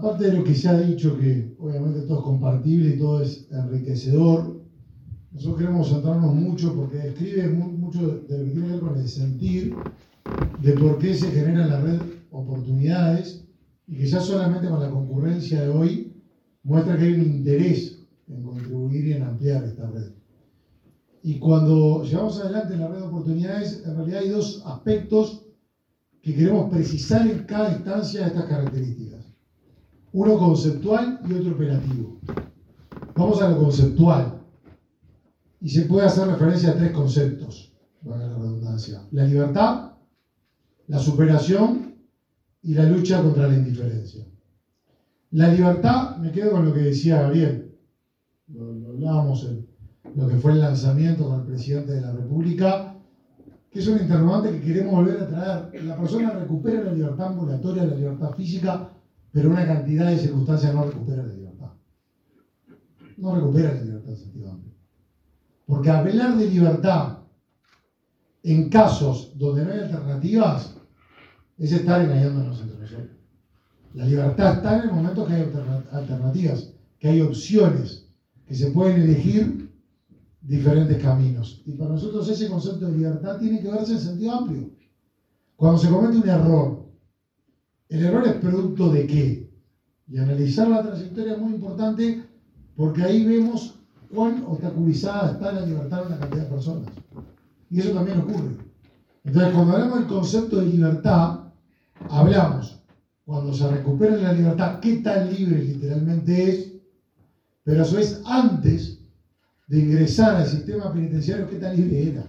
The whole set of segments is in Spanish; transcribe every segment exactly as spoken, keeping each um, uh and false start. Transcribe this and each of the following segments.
aparte de lo que se ha dicho, que obviamente todo es compartible y todo es enriquecedor, nosotros queremos centrarnos mucho porque describe mucho de lo que tiene que ver con el sentir de por qué se genera en la red oportunidades y que ya solamente con la concurrencia de hoy muestra que hay un interés en contribuir y en ampliar esta red. Y cuando llevamos adelante la red de oportunidades, en realidad hay dos aspectos que queremos precisar en cada instancia de estas características. Uno conceptual y otro operativo. Vamos a lo conceptual. Y se puede hacer referencia a tres conceptos, valga la redundancia: la libertad, la superación y la lucha contra la indiferencia. La libertad, me quedo con lo que decía Gabriel, lo, lo hablábamos en lo que fue el lanzamiento con el presidente de la República, que es un interrogante que queremos volver a traer. La persona recupera la libertad ambulatoria, la libertad física, pero una cantidad de circunstancias no recupera la libertad. No recupera la libertad en sentido amplio. Porque hablar de libertad en casos donde no hay alternativas es estar engañándonos entre nosotros. La libertad está en el momento que hay alternativas, que hay opciones, que se pueden elegir diferentes caminos. Y para nosotros ese concepto de libertad tiene que verse en sentido amplio. Cuando se comete un error, ¿el error es producto de qué? Y analizar la trayectoria es muy importante porque ahí vemos cuán obstaculizada está la libertad de una cantidad de personas. Y eso también ocurre. Entonces, cuando hablamos del concepto de libertad, hablamos, cuando se recupera la libertad, qué tan libre literalmente es, pero a su vez, antes de ingresar al sistema penitenciario, qué tan libre era.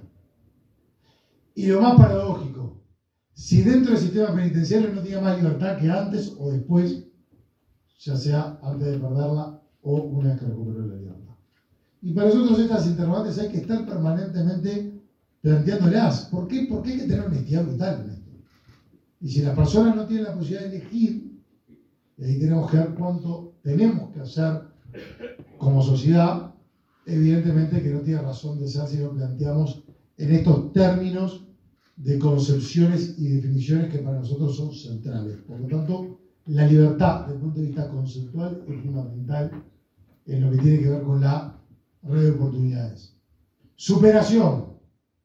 Y lo más paradójico, si dentro del sistema penitenciario no tenía más libertad que antes o después, ya sea antes de perderla o una vez que recuperó la libertad. Y para nosotros estas interrogantes hay que estar permanentemente planteándolas. ¿Por qué? Porque hay que tener honestidad brutal en esto. Y si las personas no tienen la posibilidad de elegir, y ahí tenemos que ver cuánto tenemos que hacer como sociedad, evidentemente que no tiene razón de ser si lo planteamos en estos términos de concepciones y definiciones que para nosotros son centrales. Por lo tanto, la libertad desde el punto de vista conceptual es fundamental en lo que tiene que ver con la red de oportunidades. Superación.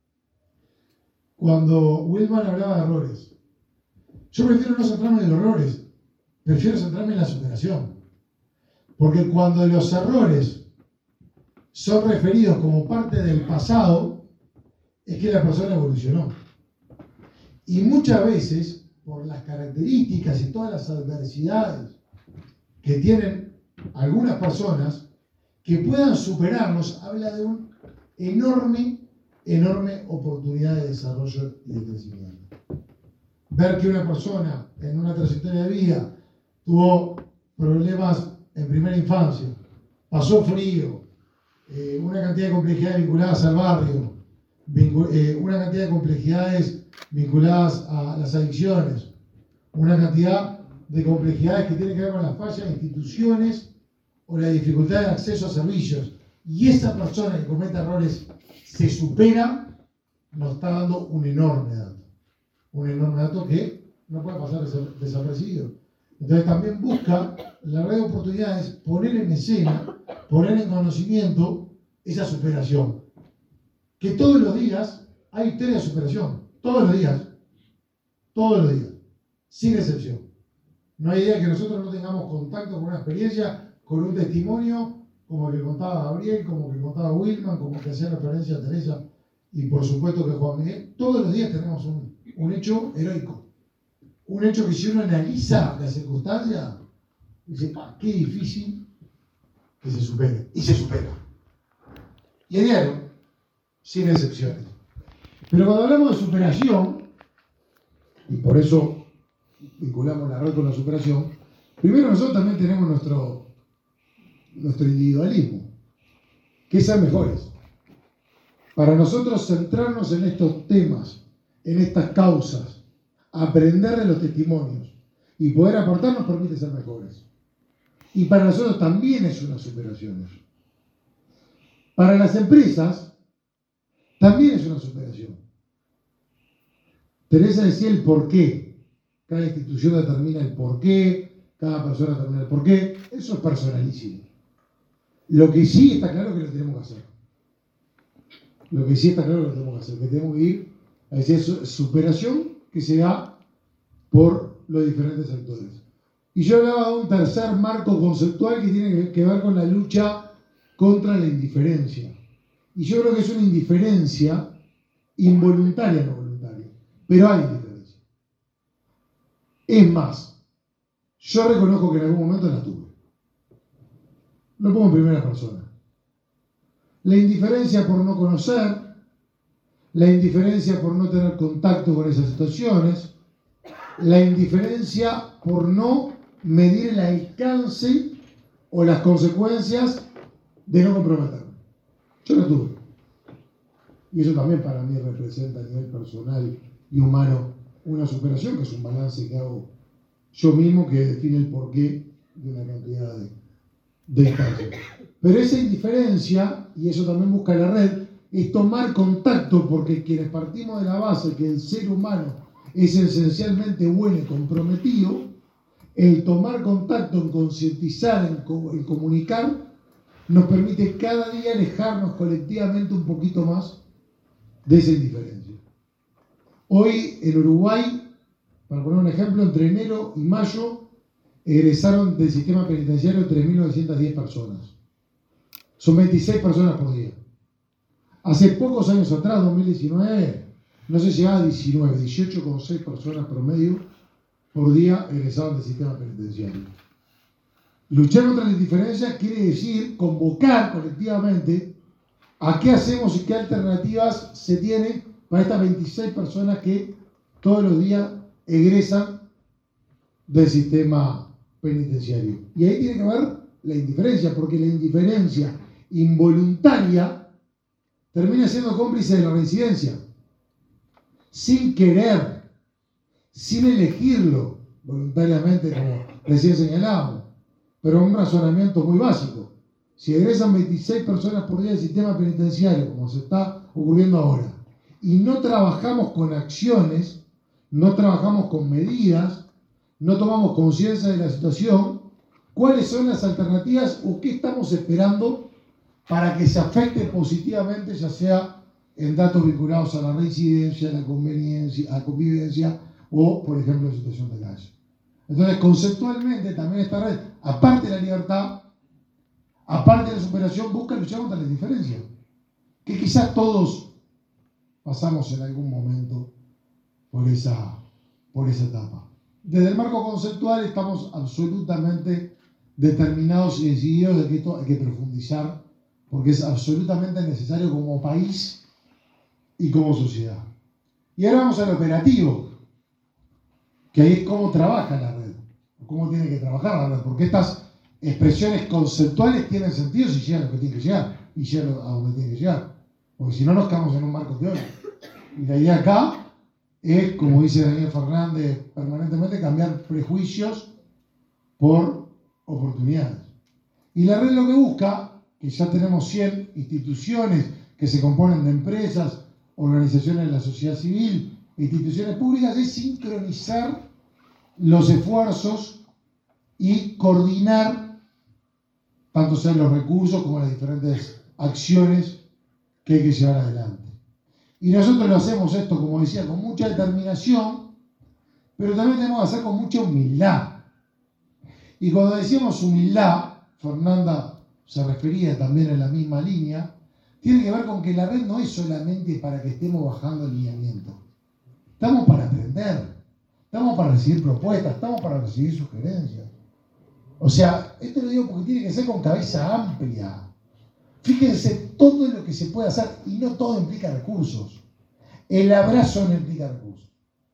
Cuando Willman hablaba de errores, yo prefiero no centrarme en los errores, prefiero centrarme en la superación. Porque cuando los errores son referidos como parte del pasado, es que la persona evolucionó. Y muchas veces, por las características y todas las adversidades que tienen algunas personas, que puedan superarlos, habla de una enorme, enorme oportunidad de desarrollo y de crecimiento. Ver que una persona en una trayectoria de vida tuvo problemas en primera infancia, pasó frío, eh, una cantidad de complejidades vinculadas al barrio, vincul eh, una cantidad de complejidades vinculadas a las adicciones, una cantidad de complejidades que tienen que ver con la falla de instituciones o la dificultad de acceso a servicios, y esa persona que comete errores se supera, nos está dando un enorme dato. Un enorme dato que no puede pasar desapercibido. Entonces también busca la red de oportunidades poner en escena, poner en conocimiento esa superación. Que todos los días hay historia de superación. Todos los días. Todos los días. Sin excepción. No hay día que nosotros no tengamos contacto con una experiencia, con un testimonio, como el que contaba Gabriel, como el que contaba Willman, como el que hacía referencia a Teresa, y por supuesto que Juan Miguel. Todos los días tenemos un, un hecho heroico. Un hecho que si uno analiza las circunstancias, dice, ah, qué difícil que se supere. Y se supera. Y a diario, sin excepciones. Pero cuando hablamos de superación, y por eso vinculamos la red con la superación, primero nosotros también tenemos nuestro, nuestro individualismo, que es ser mejores. Para nosotros centrarnos en estos temas, en estas causas, aprender de los testimonios y poder aportar nos permite ser mejores. Y para nosotros también es una superación eso. Para las empresas también es una superación. Teresa decía el por qué. Cada institución determina el por qué, cada persona termina. ¿Por qué? Eso es personalísimo. Lo que sí está claro que lo tenemos que hacer. Lo que sí está claro que lo tenemos que hacer, que tenemos que ir a esa superación que se da por los diferentes actores. Y yo hablaba de un tercer marco conceptual que tiene que ver con la lucha contra la indiferencia. Y yo creo que es una indiferencia involuntaria, no voluntaria. Pero hay indiferencia. Es más, yo reconozco que en algún momento la tuve. Lo pongo en primera persona. La indiferencia por no conocer, la indiferencia por no tener contacto con esas situaciones, la indiferencia por no medir el alcance o las consecuencias de no comprometerme. Yo la tuve. Y eso también para mí representa a nivel personal y humano una superación, que es un balance que hago yo mismo, que define el porqué de una cantidad de, de instancias. Pero esa indiferencia, y eso también busca la red, es tomar contacto, porque quienes partimos de la base que el ser humano es esencialmente bueno y comprometido, el tomar contacto, en concientizar, en, co en comunicar, nos permite cada día alejarnos colectivamente un poquito más de esa indiferencia. Hoy en Uruguay, para poner un ejemplo, entre enero y mayo egresaron del sistema penitenciario tres mil novecientas diez personas. Son veintiséis personas por día. Hace pocos años atrás, dos mil diecinueve, no se llegaba a diecinueve, dieciocho coma seis personas promedio por día egresaban del sistema penitenciario. Luchar contra la indiferencia quiere decir convocar colectivamente a qué hacemos y qué alternativas se tienen para estas veintiséis personas que todos los días egresan del sistema penitenciario. Y ahí tiene que ver la indiferencia, porque la indiferencia involuntaria termina siendo cómplice de la reincidencia, sin querer, sin elegirlo voluntariamente, como recién señalábamos, pero un razonamiento muy básico. Si egresan veintiséis personas por día del sistema penitenciario, como se está ocurriendo ahora, y no trabajamos con acciones, no trabajamos con medidas, no tomamos conciencia de la situación, ¿cuáles son las alternativas o qué estamos esperando para que se afecte positivamente, ya sea en datos vinculados a la reincidencia, a la conveniencia, a la convivencia o, por ejemplo, en situación de calle? Entonces, conceptualmente, también esta red, aparte de la libertad, aparte de la superación, busca luchar contra la indiferencia, que quizás todos pasamos en algún momento por esa, por esa etapa. Desde el marco conceptual estamos absolutamente determinados y decididos de que esto hay que profundizar, porque es absolutamente necesario como país y como sociedad. Y ahora vamos al operativo, que ahí es cómo trabaja la red, cómo tiene que trabajar la red, porque estas expresiones conceptuales tienen sentido si llegan a lo que tienen que llegar y llegan a donde tienen que llegar, porque si no nos quedamos en un marco teórico. Y la idea acá es, como dice Daniel Fernández permanentemente, cambiar prejuicios por oportunidades. Y la red lo que busca, que ya tenemos cien instituciones que se componen de empresas, organizaciones de la sociedad civil, instituciones públicas, es sincronizar los esfuerzos y coordinar tanto sean los recursos como las diferentes acciones que hay que llevar adelante. Y nosotros lo hacemos esto, como decía, con mucha determinación, pero también tenemos que hacer con mucha humildad. Y cuando decíamos humildad, Fernanda se refería también en la misma línea, tiene que ver con que la red no es solamente para que estemos bajando el lineamiento. Estamos para aprender, estamos para recibir propuestas, estamos para recibir sugerencias. O sea, esto lo digo porque tiene que ser con cabeza amplia. Fíjense todo lo que se puede hacer y no todo implica recursos. El abrazo no implica recursos.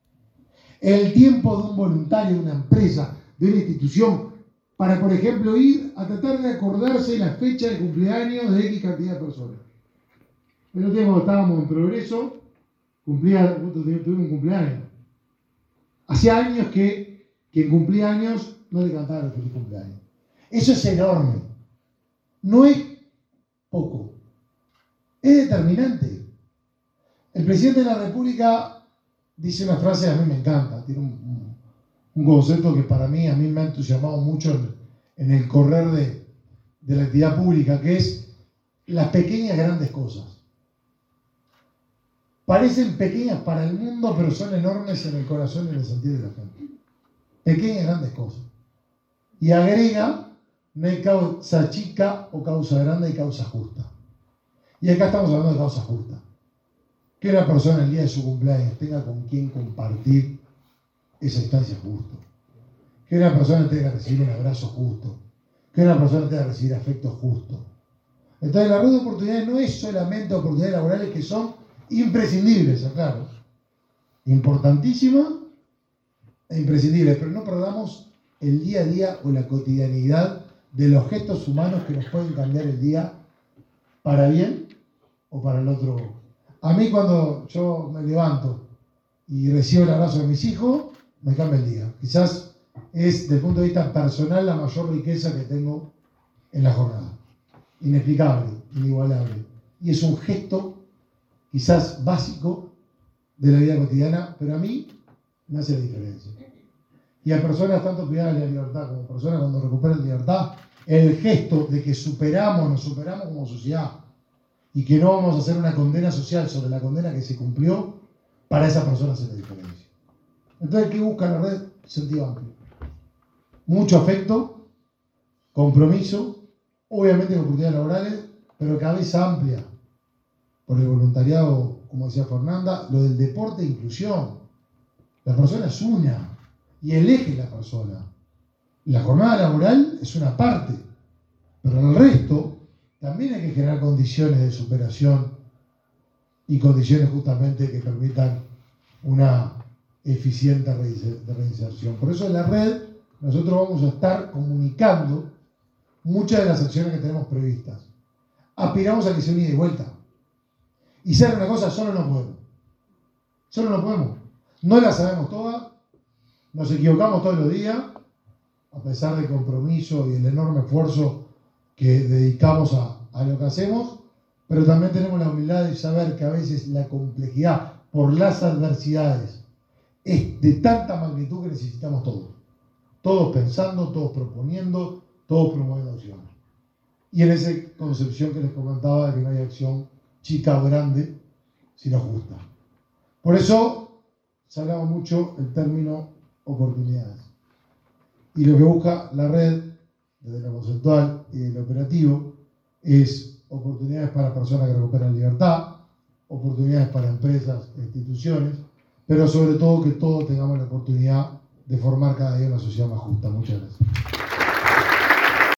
El tiempo de un voluntario, de una empresa, de una institución, para, por ejemplo, ir a tratar de acordarse de la fecha de cumpleaños de X cantidad de personas. El otro día cuando estábamos en Progreso, cumplía, tuvimos un cumpleaños. Hacía años que quien cumplía años no le cantaba el feliz cumpleaños. Eso es enorme. No es poco. Es determinante. El presidente de la República dice una frase que a mí me encanta. Tiene un, un, un concepto que para mí, a mí me ha entusiasmado mucho en, en el correr de, de la actividad pública, que es las pequeñas grandes cosas. Parecen pequeñas para el mundo, pero son enormes en el corazón y en el sentido de la gente. Pequeñas grandes cosas. Y agrega, no hay causa chica o causa grande, hay causa justa. Y acá estamos hablando de causa justa. Que una persona el día de su cumpleaños tenga con quien compartir esa instancia justa. Que una persona tenga que recibir un abrazo justo. Que una persona tenga que recibir afecto justo. Entonces la red de oportunidades no es solamente oportunidades laborales que son imprescindibles, aclaro. Importantísimas e imprescindibles, pero no perdamos el día a día o la cotidianidad de los gestos humanos que nos pueden cambiar el día para bien o para el otro. A mí cuando yo me levanto y recibo el abrazo de mis hijos, me cambia el día. Quizás es, desde el punto de vista personal, la mayor riqueza que tengo en la jornada. Inexplicable, inigualable. Y es un gesto quizás básico de la vida cotidiana, pero a mí me hace la diferencia. Y a personas tanto privadas de la libertad como personas cuando recuperan libertad, el gesto de que superamos, nos superamos como sociedad y que no vamos a hacer una condena social sobre la condena que se cumplió, para esa persona hace la diferencia. Entonces, ¿qué busca la red? Sentido amplio. Mucho afecto, compromiso, obviamente con oportunidades laborales, pero cabeza amplia. Por el voluntariado, como decía Fernanda, lo del deporte e inclusión. La persona es una y el eje es la persona. La jornada laboral es una parte, pero en el resto también hay que generar condiciones de superación y condiciones justamente que permitan una eficiente reinserción. Por eso en la red nosotros vamos a estar comunicando muchas de las acciones que tenemos previstas. Aspiramos a que sea un ida y vuelta. Y ser una cosa, solo no podemos. Solo no podemos. No la sabemos todas, nos equivocamos todos los días, a pesar del compromiso y el enorme esfuerzo que dedicamos a, a lo que hacemos, pero también tenemos la humildad de saber que a veces la complejidad por las adversidades es de tanta magnitud que necesitamos todos. Todos pensando, todos proponiendo, todos promoviendo acciones. Y en esa concepción que les comentaba de que no hay acción chica o grande, sino justa. Por eso se hablaba mucho el término oportunidades. Y lo que busca la red, desde lo conceptual y el operativo, es oportunidades para personas que recuperan libertad, oportunidades para empresas e instituciones, pero sobre todo que todos tengamos la oportunidad de formar cada día una sociedad más justa. Muchas gracias.